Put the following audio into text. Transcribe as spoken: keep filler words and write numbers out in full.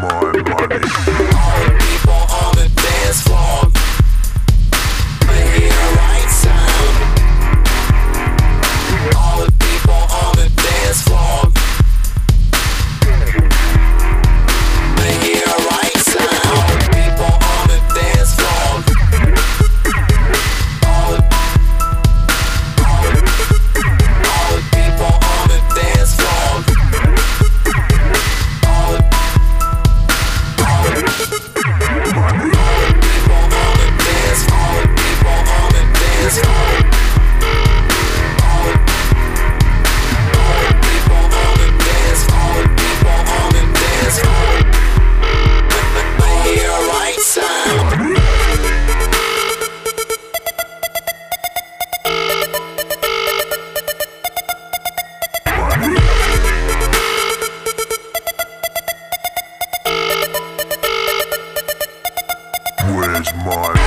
my money? All the people on the dance floor, they hear the right sound. All the people on the dance floor, they hear the right sound. All the people on the dance floor, all the, all the, all the people on the dance floor, all the, all the, all the people on the dance floor, all the people on the dance floor, all the, all the people on the dance floor, all the people on the dance floor, they hear a right sound. Where's my